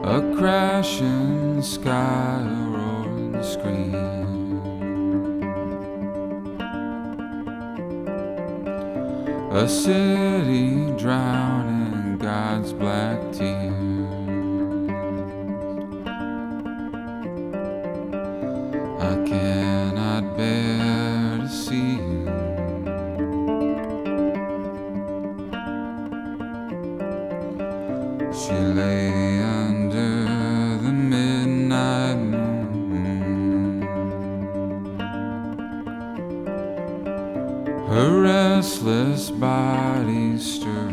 A crashing sky, a roaring scream. A city drowning in God's black tears. I cannot bear to see you. She lay under the midnight moon. Her restless body stirred.